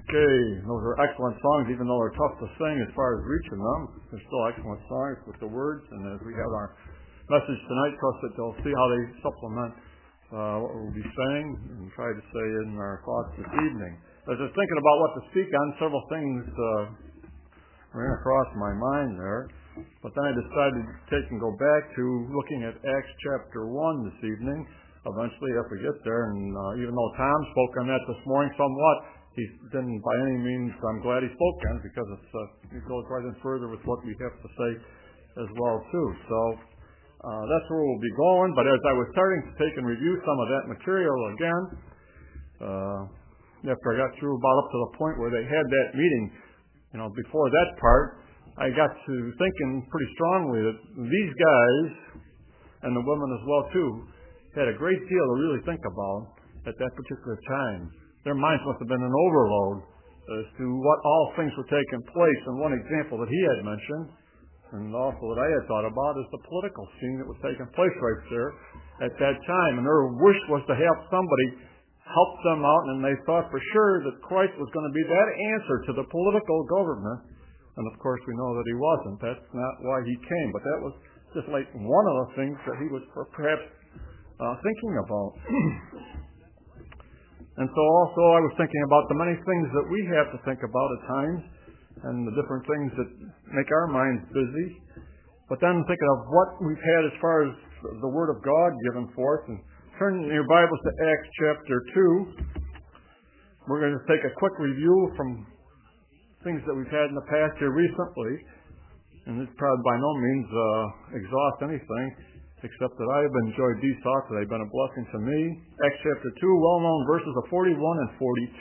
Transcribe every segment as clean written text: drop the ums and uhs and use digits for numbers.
Okay, those are excellent songs, even though they're tough to sing as far as reaching them. They're still excellent songs with the words, and as we have our message tonight, trust that they'll see how they supplement what we'll be saying and try to say in our thoughts this evening. As I was thinking about what to speak on, several things ran across my mind there, but then I decided to take and go back to looking at Acts chapter 1 this evening, eventually if we get there, and even though Tom spoke on that this morning somewhat, he didn't by any means, I'm glad he spoke on it because it goes right in further with what we have to say as well too. So that's where we'll be going. But as I was starting to take and review some of that material again, after I got through about up to the point where they had that meeting, before that part, I got to thinking pretty strongly that these guys, and the women as well too, had a great deal to really think about at that particular time. Their minds must have been an overload as to what all things were taking place. And one example that he had mentioned, and also that I had thought about, is the political scene that was taking place right there at that time. And their wish was to have somebody help them out, and they thought for sure that Christ was going to be that answer to the political government. And of course we know that he wasn't. That's not why he came. But that was just like one of the things that he was perhaps thinking about. And so also I was thinking about the many things that we have to think about at times and the different things that make our minds busy. But then thinking of what we've had as far as the Word of God given forth. And turn your Bibles to Acts chapter 2. We're going to take a quick review from things that we've had in the past here recently. And this probably by no means exhaust anything, except that I have enjoyed these thoughts, that they've been a blessing to me. Acts chapter 2, well-known verses of 41 and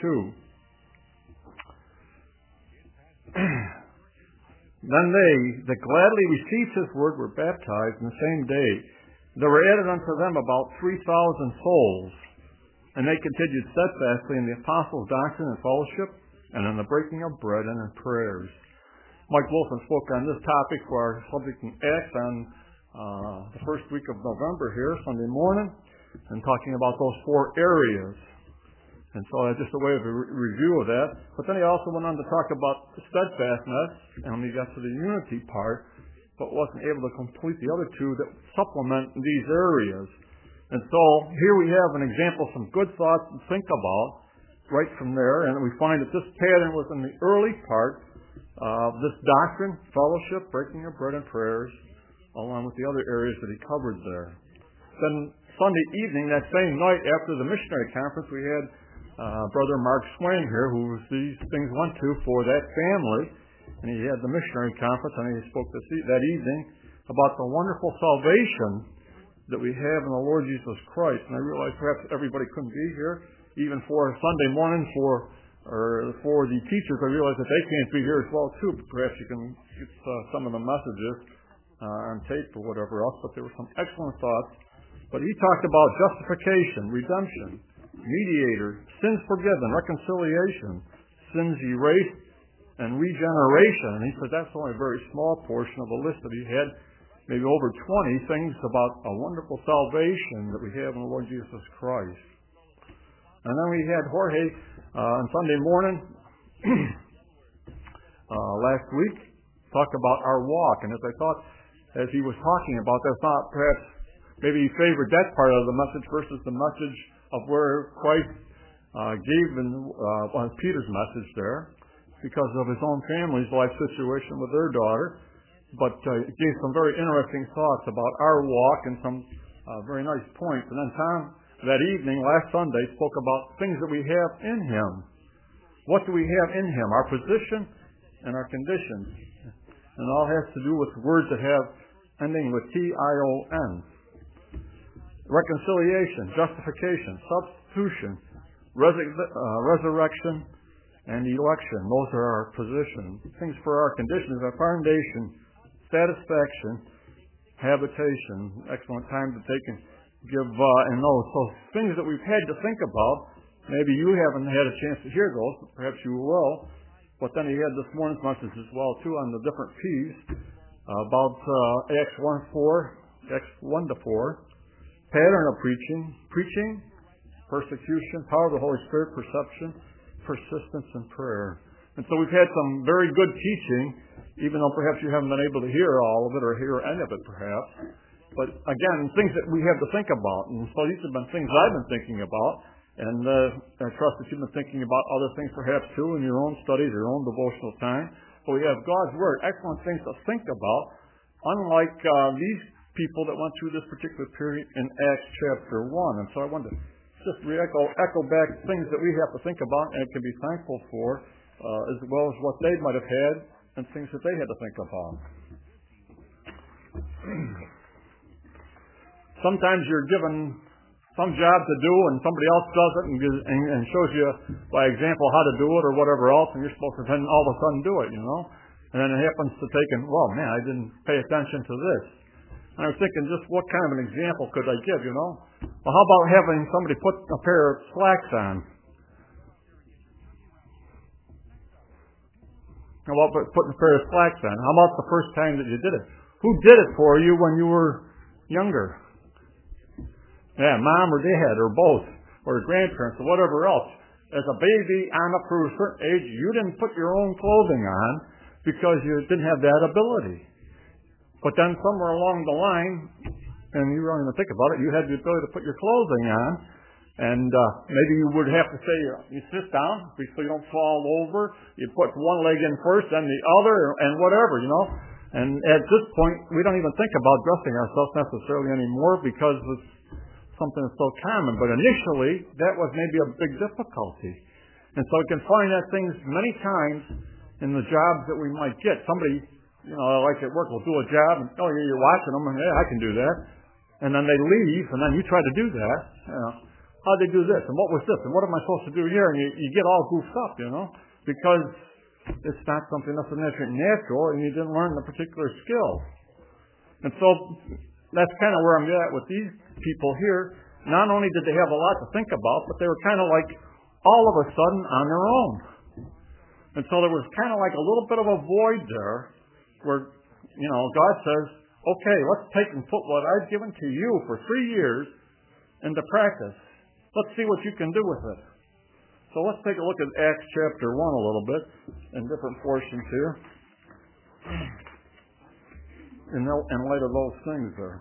42. Then they that gladly received his word were baptized in the same day. There were added unto them about 3,000 souls. And they continued steadfastly in the apostles' doctrine and fellowship, and in the breaking of bread and in prayers. Mike Wilson spoke on this topic for our subject in Acts on the first week of November here, Sunday morning, and talking about those 4 areas. And so that's just a way of a review of that. But then he also went on to talk about steadfastness, and we got to the unity part, but wasn't able to complete the other 2 that supplement these areas. And so here we have an example of some good thoughts to think about right from there, and we find that this pattern was in the early part of this doctrine, fellowship, breaking of bread and prayers, along with the other areas that he covered there. Then Sunday evening, that same night after the missionary conference, we had Brother Mark Swain here, who these things went to for that family, and he had the missionary conference, and he spoke that evening about the wonderful salvation that we have in the Lord Jesus Christ. And I realize perhaps everybody couldn't be here, even for Sunday morning for the teachers. I realize that they can't be here as well too. But perhaps you can get some of the messages on tape or whatever else, but there were some excellent thoughts. But he talked about justification, redemption, mediator, sins forgiven, reconciliation, sins erased, and regeneration. And he said that's only a very small portion of the list that he had, maybe over 20 things about a wonderful salvation that we have in the Lord Jesus Christ. And then we had Jorge on Sunday morning last week talk about our walk. And as I thought, as he was talking about that, thought perhaps maybe he favored that part of the message versus the message of where Christ gave on Peter's message there, because of his own family's life situation with their daughter. But it gave some very interesting thoughts about our walk and some very nice points. And then Tom, that evening, last Sunday, spoke about things that we have in him. What do we have in him? Our position and our conditions. And it all has to do with words that have ending with T-I-O-N. Reconciliation, justification, substitution, resurrection, and election. Those are our positions. Things for our conditions, our foundation, satisfaction, habitation. Excellent time to take and give and those. So things that we've had to think about. Maybe you haven't had a chance to hear those, but perhaps you will. But then he had this morning's message as well, too, on the different P's about Acts 1:4, Acts 1-4, pattern of preaching, persecution, power of the Holy Spirit, perception, persistence in prayer. And so we've had some very good teaching, even though perhaps you haven't been able to hear all of it or hear any of it perhaps. But again, things that we have to think about. And so these have been things I've been thinking about. And I trust that you've been thinking about other things perhaps too in your own studies, your own devotional time. But we have God's Word, excellent things to think about, unlike these people that went through this particular period in Acts chapter 1. And so I wanted to just echo back things that we have to think about and can be thankful for, as well as what they might have had and things that they had to think about. Sometimes you're given some job to do and somebody else does it and shows you by example how to do it or whatever else, and you're supposed to then all of a sudden do it, And then it happens to well, man, I didn't pay attention to this. And I was thinking, just what kind of an example could I give, Well, how about having somebody put a pair of slacks on? How about putting a pair of slacks on? How about the first time that you did it? Who did it for you when you were younger? Yeah, mom or dad or both, or grandparents or whatever else. As a baby on up to a certain age, you didn't put your own clothing on because you didn't have that ability. But then somewhere along the line, and you don't even think about it, you had the ability to put your clothing on, and maybe you would have to say, you sit down so you don't fall over, you put one leg in first, then the other, and whatever, And at this point, we don't even think about dressing ourselves necessarily anymore because it's something that's so common. But initially, that was maybe a big difficulty. And so we can find that things many times in the jobs that we might get. Somebody, like at work, will do a job, and you're watching them, and I can do that. And then they leave, and then you try to do that. How'd they do this? And what was this? And what am I supposed to do here? And you get all goofed up, because it's not something that's natural, and you didn't learn the particular skill. And so that's kind of where I'm at with these people here. Not only did they have a lot to think about, but they were kind of like all of a sudden on their own. And so there was kind of like a little bit of a void there where, God says, okay, let's take and put what I've given to you for 3 years into practice. Let's see what you can do with it. So let's take a look at Acts chapter 1 a little bit in different portions here. In light of those things there.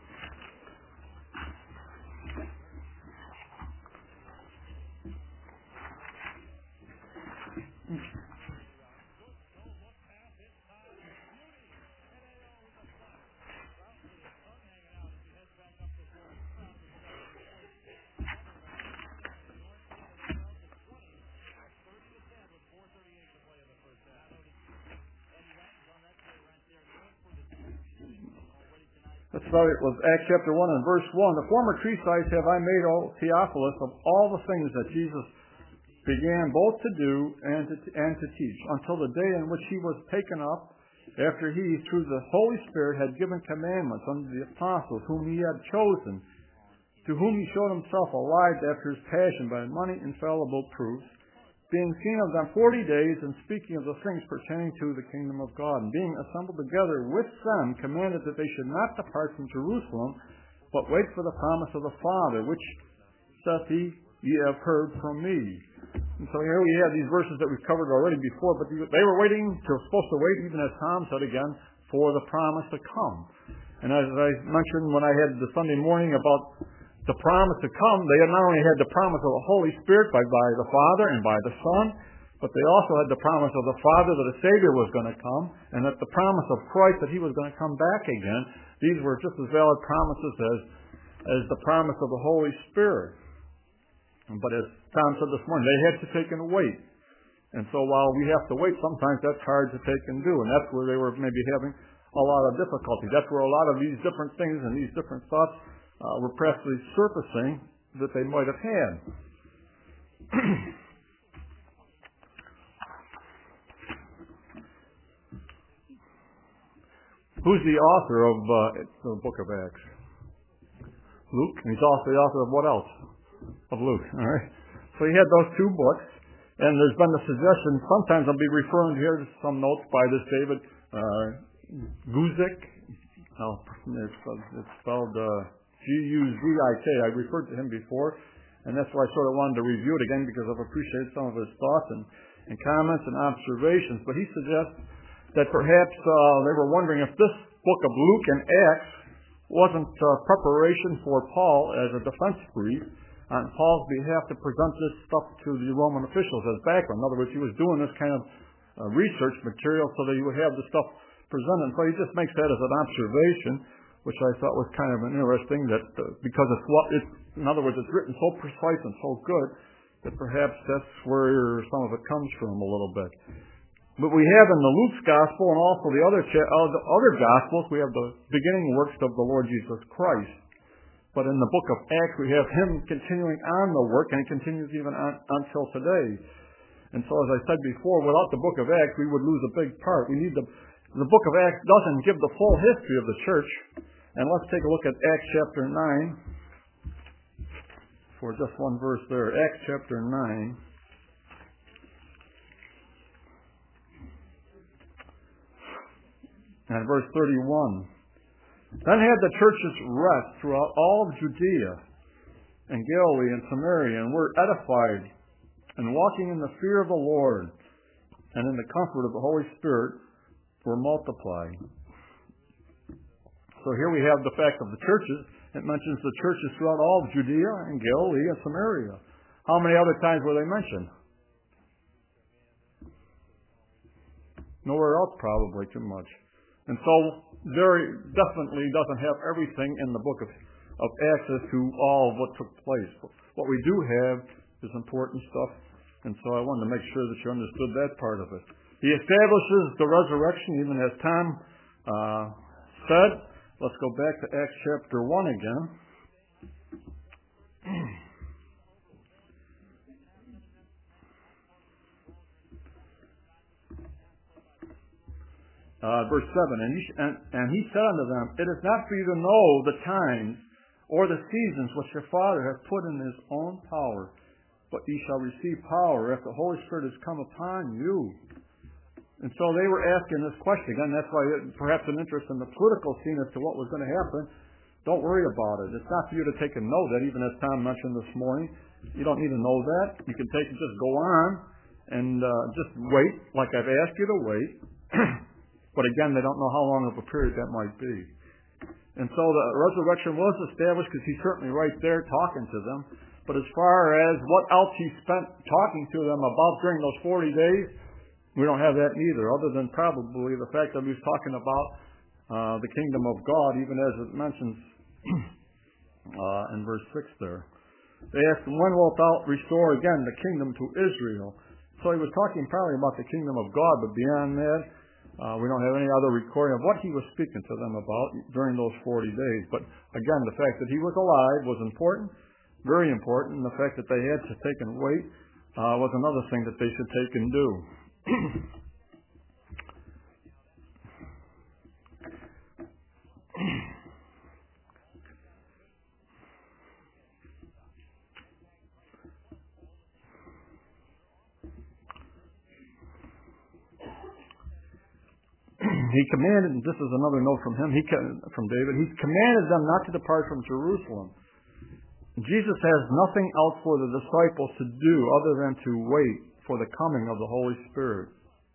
Let's start with Acts chapter 1 and verse 1. The former treatise have I made, O Theophilus, of all the things that Jesus began both to do and to teach, until the day in which he was taken up, after he, through the Holy Spirit, had given commandments unto the apostles whom he had chosen, to whom he showed himself alive after his passion by many infallible proofs, being seen of them 40 days, and speaking of the things pertaining to the kingdom of God, and being assembled together with them, commanded that they should not depart from Jerusalem, but wait for the promise of the Father, which saith he, ye have heard from me. And so here we have these verses that we've covered already before, but they were supposed to wait, even as Tom said again, for the promise to come. And as I mentioned when I had the Sunday morning about the promise to come, they had not only had the promise of the Holy Spirit by the Father and by the Son, but they also had the promise of the Father that a Savior was going to come, and that the promise of Christ that he was going to come back again. These were just as valid promises as the promise of the Holy Spirit. But as Tom said this morning, they had to take and wait. And so while we have to wait, sometimes that's hard to take and do, and that's where they were maybe having a lot of difficulty. That's where a lot of these different things and these different thoughts were practically surfacing that they might have had. Who's the author of the book of Acts? Luke. And he's also the author of what else? Of Luke. All right. So he had those two books, and there's been the suggestion, sometimes I'll be referring here to some notes by this David Guzik. It's spelled G-U-Z-I-K. I referred to him before. And that's why I sort of wanted to review it again, because I've appreciated some of his thoughts and comments and observations. But he suggests that perhaps they were wondering if this book of Luke and Acts wasn't preparation for Paul as a defense brief on Paul's behalf to present this stuff to the Roman officials as background. In other words, he was doing this kind of research material so that he would have the stuff presented. So he just makes that as an observation, which I thought was kind of an interesting, that because in other words, it's written so precise and so good that perhaps that's where some of it comes from a little bit. But we have in the Luke's gospel and also the other gospels, we have the beginning works of the Lord Jesus Christ. But in the book of Acts, we have him continuing on the work, and he continues even until today. And so, as I said before, without the book of Acts, we would lose a big part. We need the book of Acts doesn't give the full history of the church. And let's take a look at Acts chapter 9 for just one verse there. Acts chapter 9. And verse 31. Then had the churches rest throughout all of Judea and Galilee and Samaria, and were edified, and walking in the fear of the Lord and in the comfort of the Holy Spirit were multiplied. So here we have the fact of the churches. It mentions the churches throughout all of Judea and Galilee and Samaria. How many other times were they mentioned? Nowhere else, probably too much. And so there definitely doesn't have everything in the book of access to all of what took place. But what we do have is important stuff, and so I wanted to make sure that you understood that part of it. He establishes the resurrection, even as Tom said. Let's go back to Acts chapter 1 again. Verse 7, and he said unto them, It is not for you to know the times or the seasons which your Father hath put in his own power, but ye shall receive power after the Holy Spirit has come upon you. And so they were asking this question. Again, that's why perhaps an interest in the political scene as to what was going to happen. Don't worry about it. It's not for you to take and know that, even as Tom mentioned this morning. You don't need to know that. You can take and just go on and just wait, like I've asked you to wait. But again, they don't know how long of a period that might be. And so the resurrection was established because he's certainly right there talking to them. But as far as what else he spent talking to them about during those 40 days, we don't have that neither, other than probably the fact that he was talking about the kingdom of God, even as it mentions in verse 6 there. They asked him, when wilt thou restore again the kingdom to Israel? So he was talking probably about the kingdom of God, but beyond that, we don't have any other recording of what he was speaking to them about during those 40 days. But again, the fact that he was alive was important, very important, and the fact that they had to take and wait was another thing that they should take and do. He commanded, and this is another note from him, from David, he commanded them not to depart from Jerusalem. Jesus has nothing else for the disciples to do other than to wait for the coming of the Holy Spirit.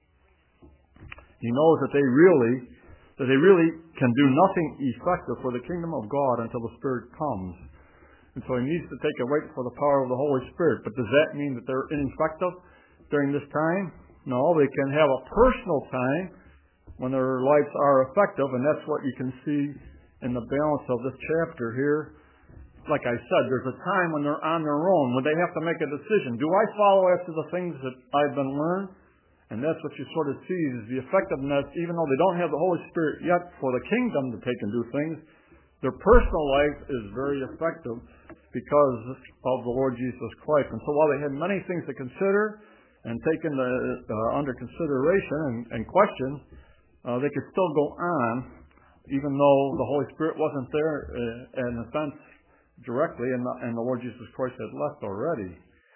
He knows that they really can do nothing effective for the kingdom of God until the Spirit comes. And so he needs to take a wait for the power of the Holy Spirit. But does that mean that they're ineffective during this time? No, they can have a personal time when their lives are effective, and that's what you can see in the balance of this chapter here. Like I said, there's a time when they're on their own, when they have to make a decision. Do I follow after the things that I've been learned? And that's what you sort of see is the effectiveness, even though they don't have the Holy Spirit yet for the kingdom to take and do things, their personal life is very effective because of the Lord Jesus Christ. And so while they had many things to consider and take under consideration and question, they could still go on, even though the Holy Spirit wasn't there in a sense directly, and the Lord Jesus Christ had left already.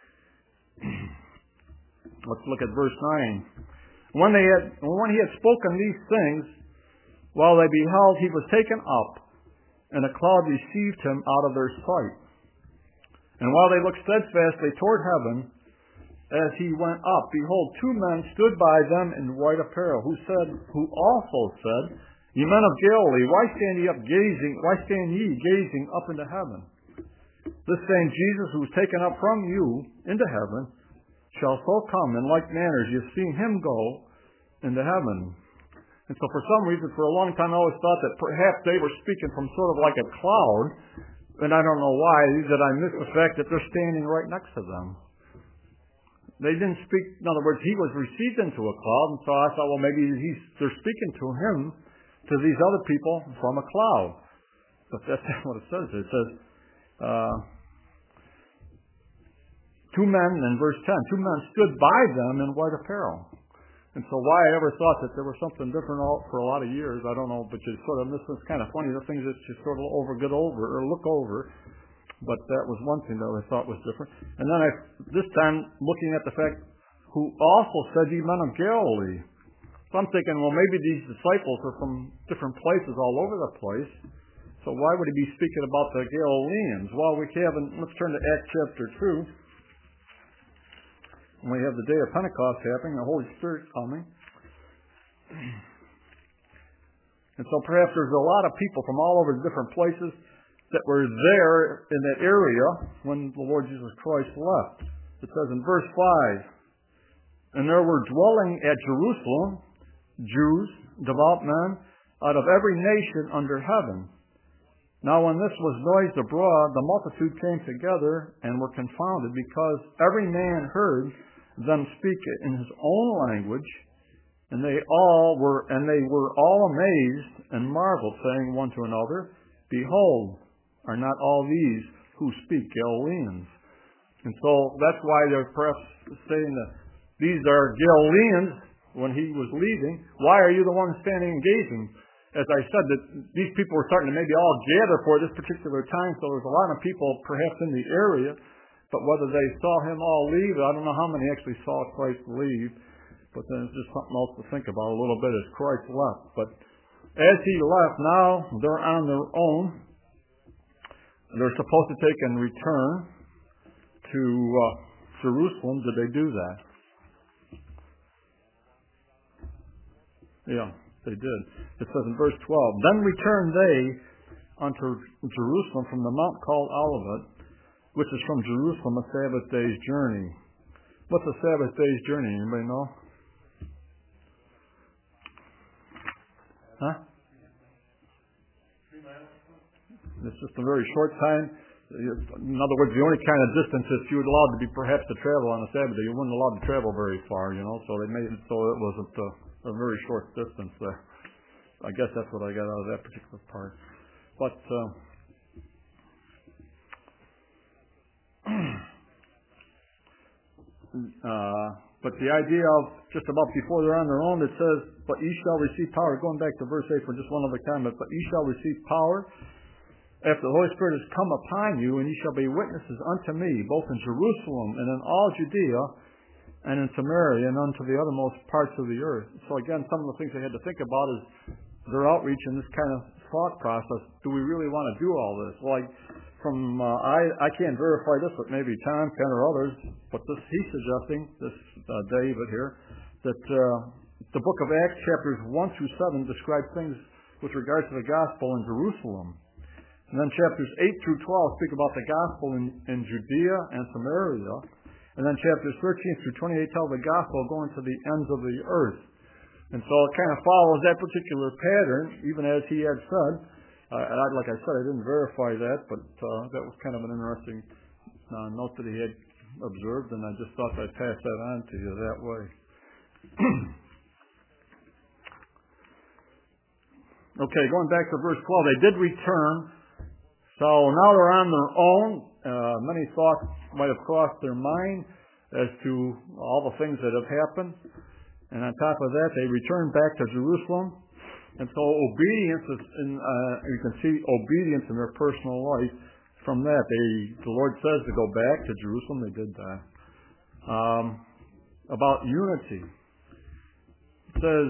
Let's look at verse 9. When he had spoken these things, while they beheld, he was taken up, and a cloud received him out of their sight. And while they looked steadfastly toward heaven, as he went up, behold, two men stood by them in white apparel, who also said, Ye men of Galilee, why stand ye gazing up into heaven? This same Jesus who was taken up from you into heaven shall so come in like manner as you've seen him go into heaven. And so for some reason, for a long time, I always thought that perhaps they were speaking from sort of like a cloud, and I don't know why, that I missed the fact that they're standing right next to them. They didn't speak, in other words, he was received into a cloud, and so I thought, well, maybe they're speaking to him, to these other people from a cloud. But that's not what it says. It says, two men, in verse 10, two men stood by them in white apparel. And so why I ever thought that there was something different for a lot of years, I don't know, but you sort of, this is kind of funny, the things that you sort of look over. But that was one thing that I thought was different. And then this time, looking at the fact, who also said, Ye men of Galilee. So I'm thinking, well, maybe these disciples are from different places all over the place. So why would he be speaking about the Galileans? Well, let's turn to Acts chapter 2. And we have the day of Pentecost happening, the Holy Spirit coming. And so perhaps there's a lot of people from all over the different places that were there in that area when the Lord Jesus Christ left. It says in verse 5, And there were dwelling at Jerusalem Jews, devout men, out of every nation under heaven. Now when this was noised abroad, the multitude came together and were confounded, because every man heard them speak in his own language, and they were all amazed and marveled, saying one to another, Behold, are not all these who speak Galileans? And so that's why they're perhaps saying that these are Galileans when he was leaving. Why are you the one standing and gazing? As I said, that these people were starting to maybe all gather for this particular time, so there's a lot of people perhaps in the area, but whether they saw him all leave, I don't know how many actually saw Christ leave, but then it's just something else to think about a little bit as Christ left. But as he left, now they're on their own. They're supposed to take and return to Jerusalem. Did they do that? Yeah, they did. It says in verse 12, Then returned they unto Jerusalem from the mount called Olivet, which is from Jerusalem a Sabbath day's journey. What's a Sabbath day's journey? Anybody know? Huh? It's just a very short time. In other words, the only kind of distance that you were allowed to be perhaps to travel on a Sabbath day. You weren't allowed to travel very far, so they made it so it wasn't a very short distance there. I guess that's what I got out of that particular part. But but the idea of just about before they're on their own, it says, But ye shall receive power. Going back to verse 8 for just one other comment. But ye shall receive power after the Holy Spirit has come upon you, and ye shall be witnesses unto me, both in Jerusalem and in all Judea and in Samaria and unto the othermost parts of the earth. So again, some of the things they had to think about is their outreach and this kind of thought process. Do we really want to do all this? Like I can't verify this, but maybe Tom, Ken, or others, but he's suggesting, David here, that the book of Acts chapters 1 through 7 describe things with regards to the gospel in Jerusalem. And then chapters 8 through 12 speak about the gospel in Judea and Samaria. And then chapters 13 through 28 tell the gospel going to the ends of the earth. And so it kind of follows that particular pattern, even as he had said. Like I said, I didn't verify that, but that was kind of an interesting note that he had observed, and I just thought I'd pass that on to you that way. Okay, going back to verse 12, they did return. So now they're on their own. Many thoughts might have crossed their mind as to all the things that have happened. And on top of that, they returned back to Jerusalem. And so obedience is, you can see obedience in their personal life. From that, the Lord says to go back to Jerusalem. They did that. About unity, it says,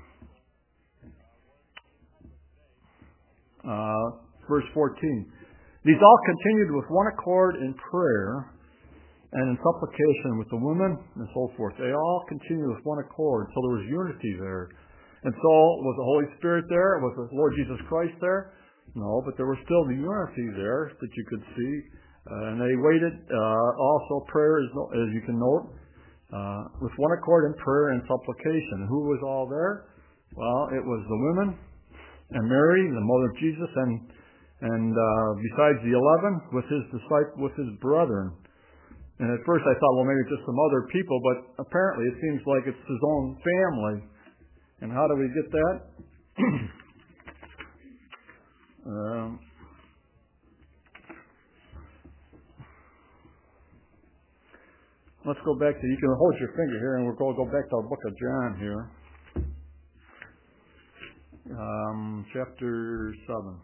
verse 14, These all continued with one accord in prayer and in supplication with the women and so forth. They all continued with one accord, so there was unity there. And so, was the Holy Spirit there? Was the Lord Jesus Christ there? No, but there was still the unity there that you could see. And they waited, also prayer, as you can note, with one accord in prayer and supplication. Who was all there? Well, it was the women and Mary, the mother of Jesus, and besides the 11, with his brethren. And at first I thought, well, maybe just some other people, but apparently it seems like it's his own family. And how do we get that? Let's go back to, you can hold your finger here and we'll go back to our book of John here. Chapter 7.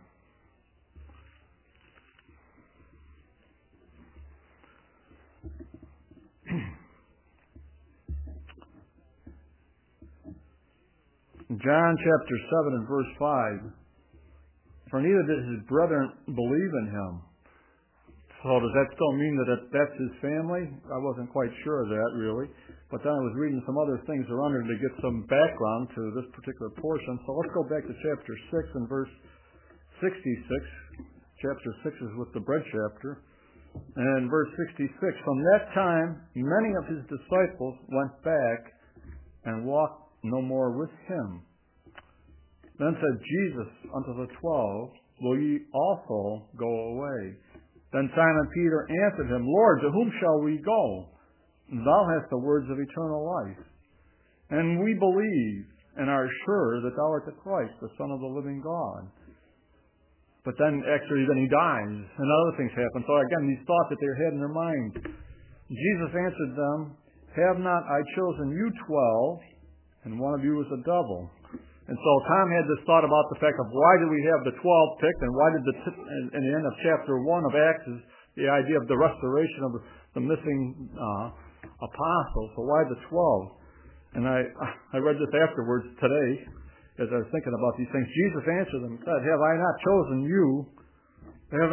John chapter 7 and verse 5. For neither did his brethren believe in him. So does that still mean that that's his family? I wasn't quite sure of that, really. But then I was reading some other things around here to get some background to this particular portion. So let's go back to chapter 6 and verse 66. Chapter 6 is with the bread chapter. And verse 66, from that time, many of his disciples went back and walked no more with him. Then said Jesus unto the 12, will ye also go away? Then Simon Peter answered him, Lord, to whom shall we go? Thou hast the words of eternal life. And we believe and are sure that thou art the Christ, the Son of the living God. But then he dies, and other things happen. So again, these thoughts that they had in their mind. Jesus answered them, have not I chosen you 12, and one of you is a devil? And so Tom had this thought about the fact of why do we have the 12 picked, and why did in the end of chapter 1 of Acts is the idea of the restoration of the missing apostles. So why the 12? And I read this afterwards today as I was thinking about these things. Jesus answered them and said, have I not chosen you 12,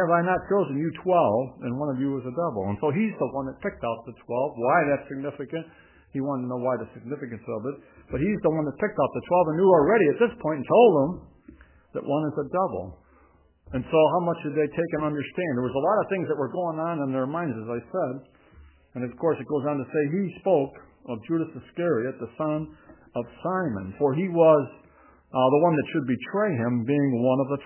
and one of you is a devil? And so he's the one that picked out the 12. Why that's significant? He wanted to know why the significance of it. But he's the one that picked out the 12 and knew already at this point and told them that one is a devil. And so how much did they take and understand? There was a lot of things that were going on in their minds, as I said. And of course it goes on to say, he spoke of Judas Iscariot, the son of Simon, for he was the one that should betray him, being one of the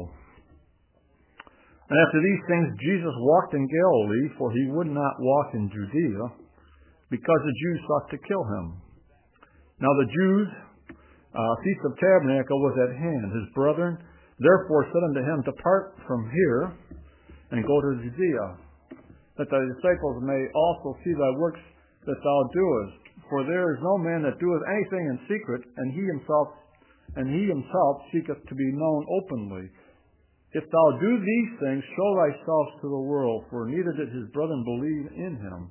12. And after these things, Jesus walked in Galilee, for he would not walk in Judea, because the Jews sought to kill him. Now the Jews' Feast of Tabernacle was at hand. His brethren therefore said unto him, depart from here, and go to Judea, that thy disciples may also see thy works that thou doest. For there is no man that doeth anything in secret, and he himself seeketh to be known openly. If thou do these things, show thyself to the world, for neither did his brethren believe in him.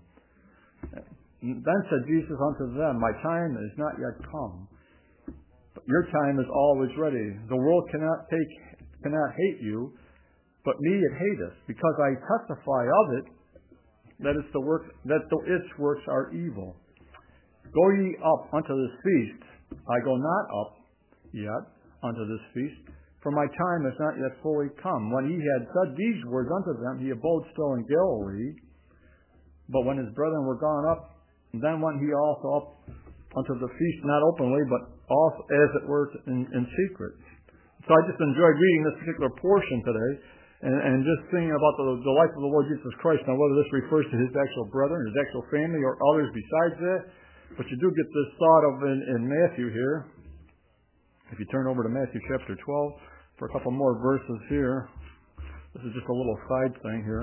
Then said Jesus unto them, my time is not yet come, but your time is always ready. The world cannot hate you, but me it hateth, because I testify of it, that its works are evil. Go ye up unto this feast. I go not up yet unto this feast, for my time is not yet fully come. When he had said these words unto them, he abode still in Galilee. But when his brethren were gone up, then went he also up unto the feast, not openly, but also as it were in secret. So I just enjoyed reading this particular portion today, and just thinking about the life of the Lord Jesus Christ. Now, whether this refers to his actual brethren, his actual family, or others besides that, but you do get this thought of in Matthew here. If you turn over to Matthew chapter 12 for a couple more verses here. This is just a little side thing here.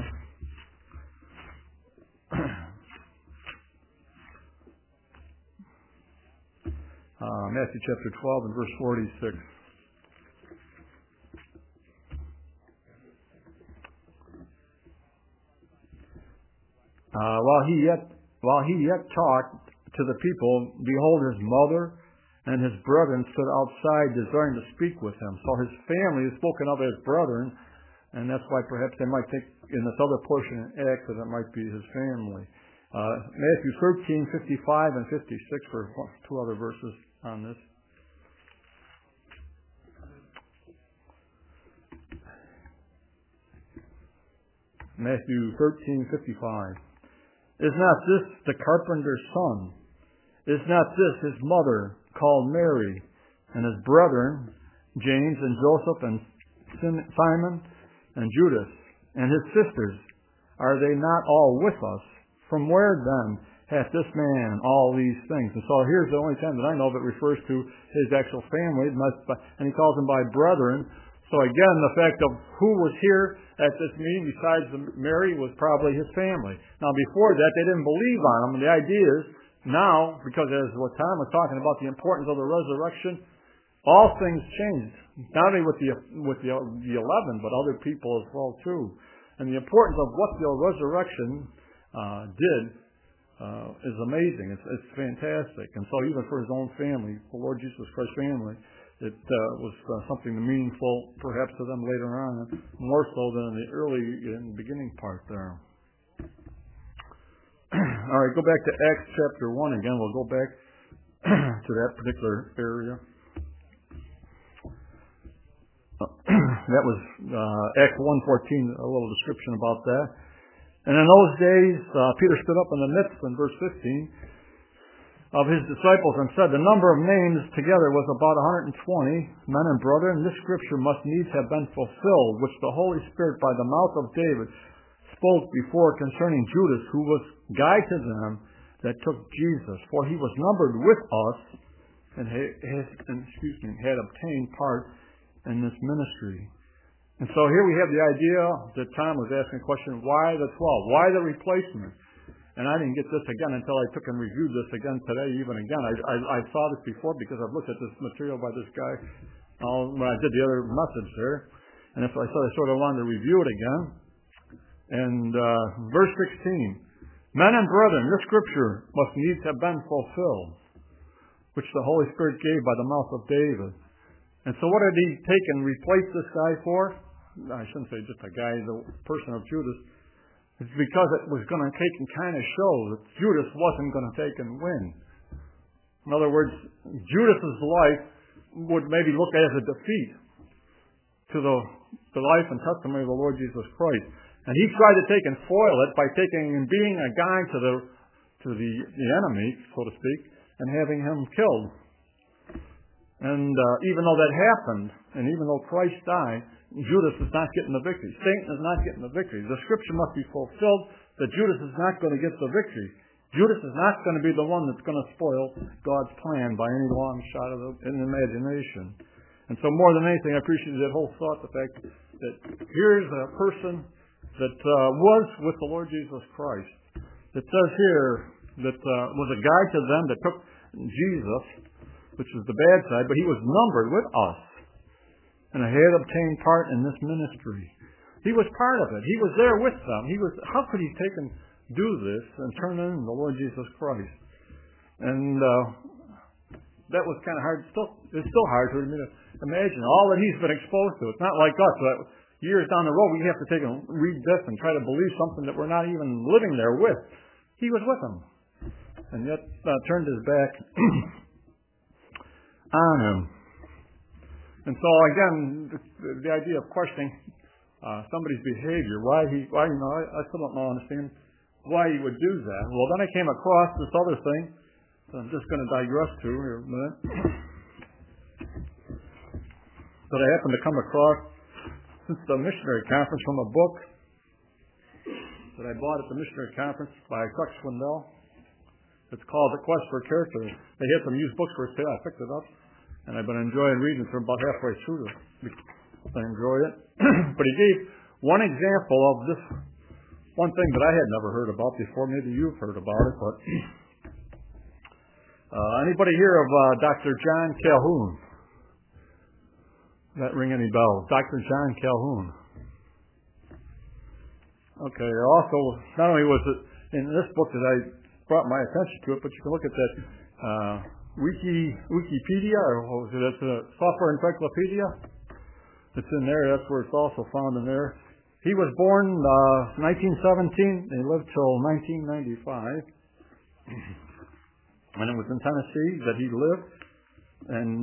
Matthew chapter 12 and verse 46. While he yet talked to the people, behold, his mother and his brethren stood outside, desiring to speak with him. So his family is spoken of as brethren, And that's why perhaps they might think in this other portion in Acts that it might be his family. Matthew 13:55 and 56 for two other verses on this. Matthew 13:55. Is not this the carpenter's son? Is not this his mother called Mary, and his brethren, James and Joseph and Simon and Judas, and his sisters? Are they not all with us? From where then hath this man all these things? And so here's the only time that I know that refers to his actual family, and he calls them by brethren. So again, the fact of who was here at this meeting besides Mary was probably his family. Now before that, they didn't believe on him. And the idea is now, because as what Tom was talking about, the importance of the resurrection, all things changed. Not only with the 11, but other people as well too. And the importance of what the resurrection did is amazing. It's fantastic. And so even for his own family, the Lord Jesus Christ's family, it was something meaningful perhaps to them later on, more so than in the beginning part there. All right, go back to Acts chapter 1 again. We'll go back to that particular area. That was Acts 1:14, a little description about that. And in those days, Peter stood up in the midst, in verse 15, of his disciples and said, the number of names together was about 120 men and brethren. This scripture must needs have been fulfilled, which the Holy Spirit by the mouth of David spoke before concerning Judas, who was guide to them that took Jesus. For he was numbered with us and had obtained part in this ministry. And so here we have the idea that Tom was asking a question, why the 12? Why the replacement? And I didn't get this again until I took and reviewed this again today, even again. I saw this before because I've looked at this material by this guy when I did the other message there. And so I sort of wanted to review it again. And verse 16, men and brethren, this scripture must needs have been fulfilled, which the Holy Spirit gave by the mouth of David. And so what did he take and replace this guy for? I shouldn't say just a guy, the person of Judas. It's because it was going to take and kind of show that Judas wasn't going to take and win. In other words, Judas's life would maybe look as a defeat to the life and testimony of the Lord Jesus Christ. And he tried to take and foil it by taking and being a guide to the enemy, so to speak, and having him killed. And even though that happened, and even though Christ died, Judas is not getting the victory. Satan is not getting the victory. The scripture must be fulfilled that Judas is not going to get the victory. Judas is not going to be the one that's going to spoil God's plan by any long shot of an imagination. And so more than anything, I appreciate that whole thought, the fact that here's a person that was with the Lord Jesus Christ. It says here that was a guide to them that took Jesus, which was the bad side, but he was numbered with us. And I had obtained part in this ministry. He was part of it. He was there with them. How could he take and do this and turn in the Lord Jesus Christ? And that was kind of hard. It's still hard for me to imagine all that he's been exposed to. It's not like us. That years down the road, we have to take and read this and try to believe something that we're not even living there with. He was with them, and yet turned his back on him. And so again, the idea of questioning somebody's behavior, I still don't understand why he would do that. Well, then I came across this other thing that I'm just going to digress to here a minute. That I happened to come across since the missionary conference from a book that I bought at the missionary conference by Chuck Swindoll. It's called The Quest for Character. They had some used books for sale. I picked it up. And I've been enjoying reading it for about halfway through. I enjoy it. But he gave one example of this one thing that I had never heard about before. Maybe you've heard about it. But anybody hear of Dr. John Calhoun? That ring any bells? Dr. John Calhoun. Okay. Also, not only was it in this book that I brought my attention to it, but you can look at that Wikipedia, or what was it? That's a software encyclopedia. It's in there. That's where it's also found in there. He was born 1917 and lived till 1995. And it was in Tennessee that he lived. And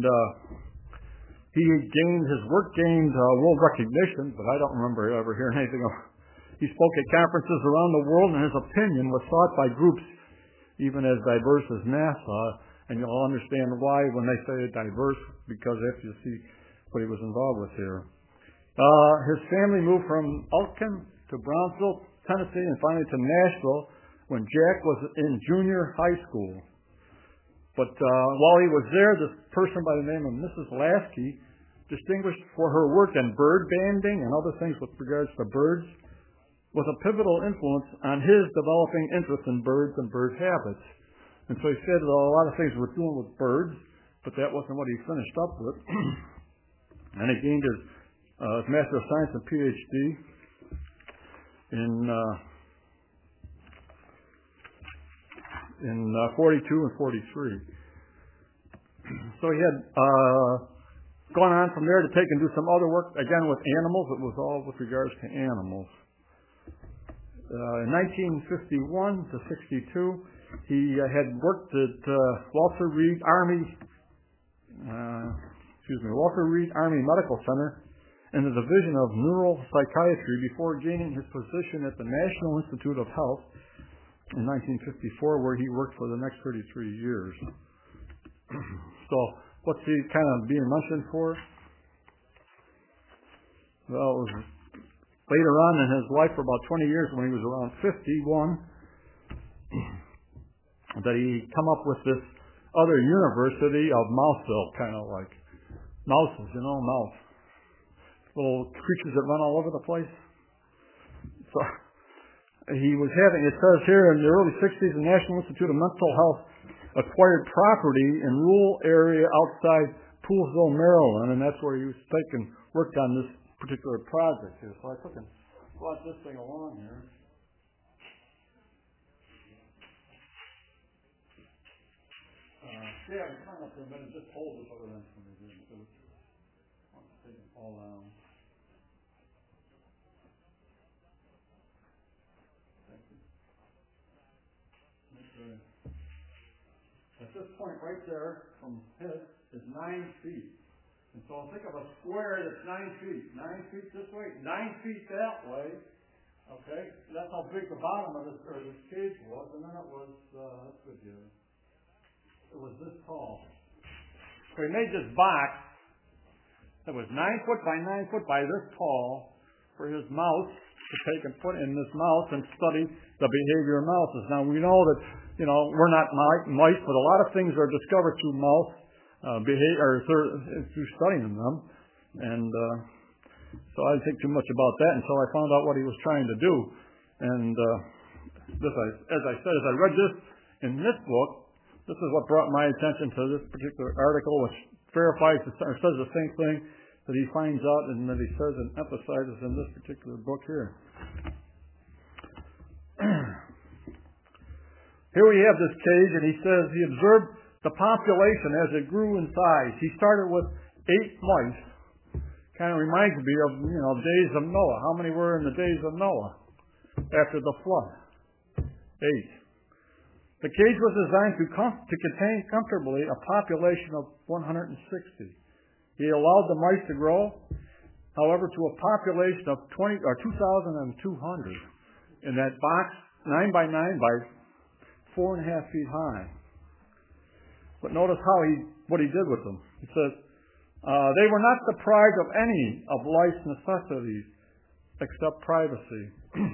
his work gained world recognition, but I don't remember ever hearing anything of. He spoke at conferences around the world, and his opinion was sought by groups even as diverse as NASA. And you'll understand why when they say diverse, because after you see what he was involved with here. His family moved from Elkin to Brownsville, Tennessee, and finally to Nashville when Jack was in junior high school. But while he was there, this person by the name of Mrs. Lasky, distinguished for her work in bird banding and other things with regards to birds, was a pivotal influence on his developing interest in birds and bird habits. And so he said that a lot of things were doing with birds, but that wasn't what he finished up with. And he gained his Master of Science and PhD in 42 and 43. So he had gone on from there to take and do some other work, again with animals. It was all with regards to animals. In 1951 to 62, he had worked at Walter Reed Army Medical Center in the Division of Neuropsychiatry before gaining his position at the National Institute of Health in 1954, where he worked for the next 33 years. So, what's he kind of being mentioned for? Well, it was later on in his life, for about 20 years, when he was around 51, that he come up with this other university of Mouseville, kind of like mouses, mouse. Little creatures that run all over the place. So he was having, it says here, in the early 60s, the National Institute of Mental Health acquired property in rural area outside Poolesville, Maryland, and that's where he was worked on this particular project here. So I took and brought this thing along here. Yeah, I'm trying up for a minute, just hold this other end for me here, because I'll take it all down. At this point right there, from his, is 9 feet. And so think of a square that's 9 feet. 9 feet this way, 9 feet that way. Okay? That's how big the bottom of this cage was. And then it was, that's good here. It was this tall. So he made this box that was 9 foot by 9 foot by this tall for his mouse to take and put in this mouse and study the behavior of mouses. Now we know that, we're not mice, but a lot of things are discovered through mouse behavior, through studying them. And so I didn't think too much about that until I found out what he was trying to do. And as I said, as I read this in this book, this is what brought my attention to this particular article, which verifies or says the same thing that he finds out and that he says and emphasizes in this particular book here. Here we have this cage, and he says he observed the population as it grew in size. He started with 8 mice. Kind of reminds me of, days of Noah. How many were in the days of Noah after the flood? 8. The cage was designed to contain comfortably a population of 160. He allowed the mice to grow, however, to a population of 2,200 in that box, 9 by 9 by 4.5 feet high. But notice what he did with them. He says, they were not deprived of any of life's necessities except privacy.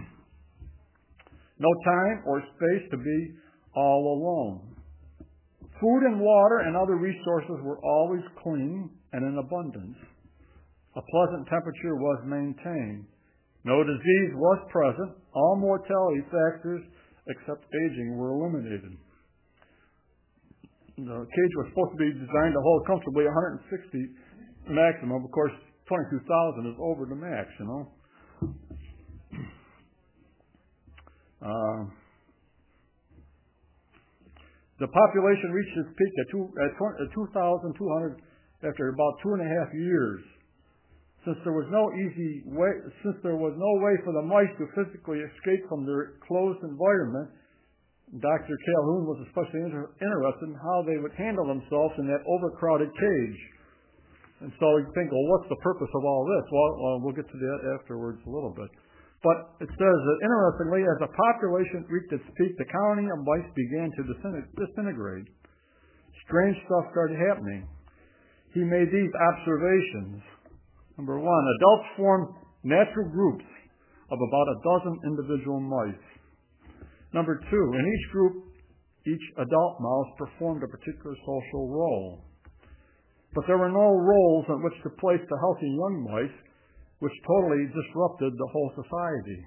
No time or space to be all alone. Food and water and other resources were always clean and in abundance. A pleasant temperature was maintained. No disease was present. All mortality factors except aging were eliminated. The cage was supposed to be designed to hold comfortably 160 maximum. Of course, 22,000 is over the max, The population reached its peak at 2,200 after about 2.5 years. Since there was no way for the mice to physically escape from their closed environment, Dr. Calhoun was especially interested in how they would handle themselves in that overcrowded cage. And so you think, well, what's the purpose of all this? Well, we'll get to that afterwards a little bit. But it says that, interestingly, as the population reached its peak, the colony of mice began to disintegrate. Strange stuff started happening. He made these observations. Number one, adults formed natural groups of about a dozen individual mice. Number two, in each group, each adult mouse performed a particular social role. But there were no roles in which to place the healthy young mice, which totally disrupted the whole society.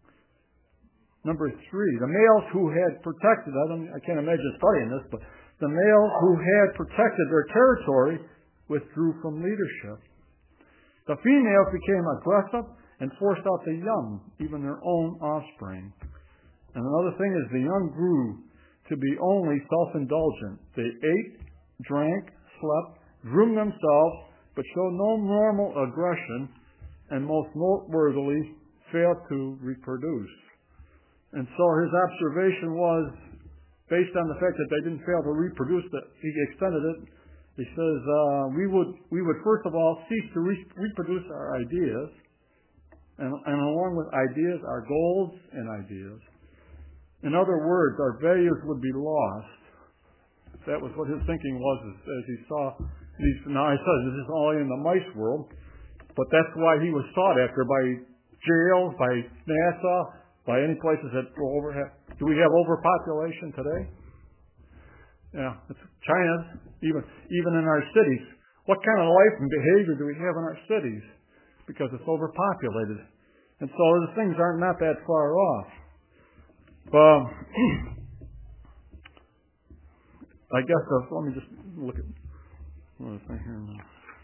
Number three, the males who had protected, I can't imagine studying this, but the males who had protected their territory withdrew from leadership. The females became aggressive and forced out the young, even their own offspring. And another thing is the young grew to be only self-indulgent. They ate, drank, slept, groomed themselves, but showed no normal aggression, and most noteworthily, failed to reproduce. And so his observation was, based on the fact that they didn't fail to reproduce, that he extended it. He says, we would first of all cease to reproduce our ideas, and along with ideas, our goals and ideas. In other words, our values would be lost. That was what his thinking was as he saw these. Now I said this is only in the mice world, but that's why he was sought after by jails, by NASA, by any places that go over. Do we have overpopulation today? Yeah, it's China, even in our cities. What kind of life and behavior do we have in our cities? Because it's overpopulated. And so the things are not that far off. I guess, let me just look at what is here now.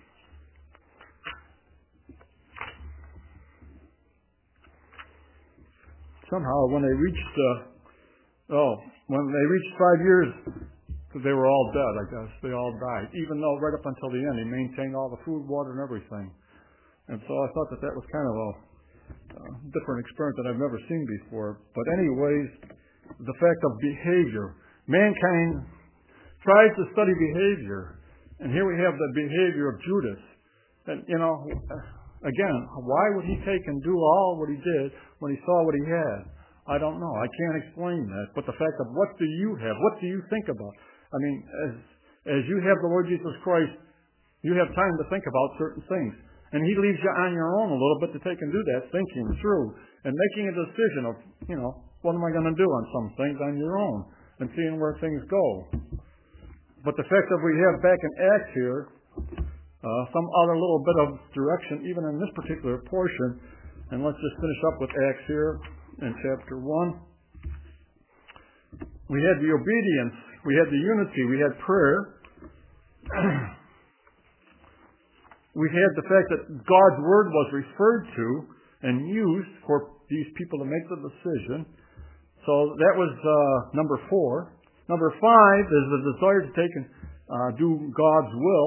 Somehow when they reached 5 years, they were all dead, I guess. They all died. Even though right up until the end they maintained all the food, water, and everything. And so I thought that was kind of a different experiment that I've never seen before. But anyways, the fact of behavior. Mankind tries to study behavior. And here we have the behavior of Judas. And, again, why would he take and do all what he did when he saw what he had? I don't know. I can't explain that. But the fact of what do you have? What do you think about? I mean, as you have the Lord Jesus Christ, you have time to think about certain things. And he leaves you on your own a little bit to take and do that thinking through and making a decision of, what am I going to do on some things on your own and seeing where things go. But the fact that we have back in Acts here, some other little bit of direction, even in this particular portion, and let's just finish up with Acts here in chapter 1. We had the obedience, we had the unity, we had prayer. We had the fact that God's word was referred to and used for these people to make the decision. So that was number 4. Number 5 is the desire to take and do God's will.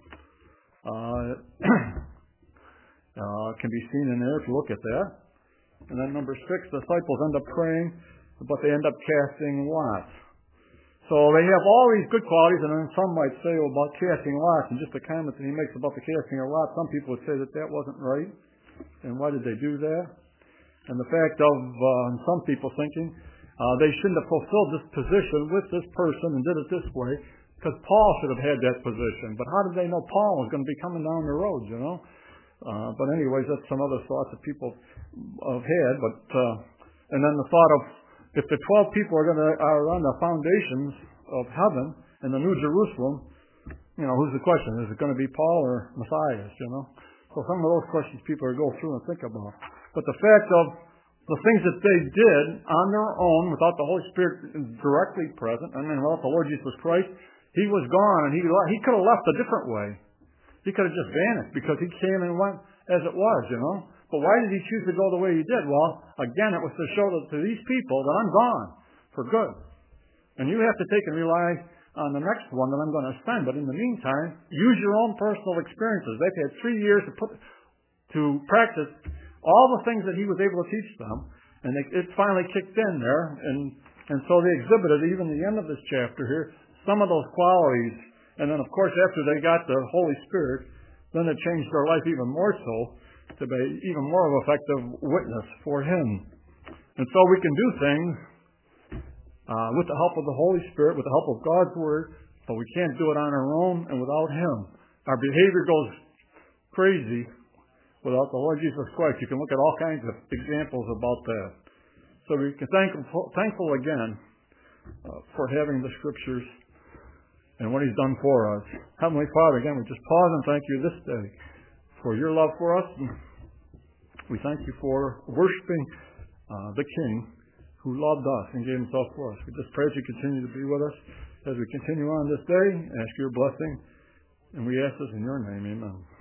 Can be seen in there if you look at that. And then number 6, disciples end up praying, but they end up casting lots. So they have all these good qualities, and then some might say about casting lots, and just the comment that he makes about the casting of lots, some people would say that wasn't right. And why did they do that? And the fact of some people thinking they shouldn't have fulfilled this position with this person and did it this way, because Paul should have had that position. But how did they know Paul was going to be coming down the road, But anyways, that's some other thoughts that people have had. But and then the thought of, if the 12 people are on the foundations of heaven and the New Jerusalem, who's the question? Is it going to be Paul or Matthias? So some of those questions people are go through and think about. But the fact of the things that they did on their own, without the Holy Spirit directly present, and then without the Lord Jesus Christ, he was gone, and he could have left a different way. He could have just vanished because he came and went as it was, But why did he choose to go the way he did? Well, again, it was to show to these people that I'm gone for good. And you have to take and rely on the next one that I'm going to send. But in the meantime, use your own personal experiences. They've had 3 years to to practice all the things that he was able to teach them. And it finally kicked in there. And so they exhibited, even the end of this chapter here, some of those qualities. And then, of course, after they got the Holy Spirit, then it changed their life even more so to be even more of an effective witness for him. And so we can do things with the help of the Holy Spirit, with the help of God's Word, but we can't do it on our own and without him. Our behavior goes crazy without the Lord Jesus Christ. You can look at all kinds of examples about that. So we can thankful again for having the Scriptures and what he's done for us. Heavenly Father, again, we just pause and thank you this day for your love for us. And we thank you for worshiping the King who loved us and gave himself for us. We just pray that you continue to be with us as we continue on this day. Ask your blessing, and we ask this in your name. Amen.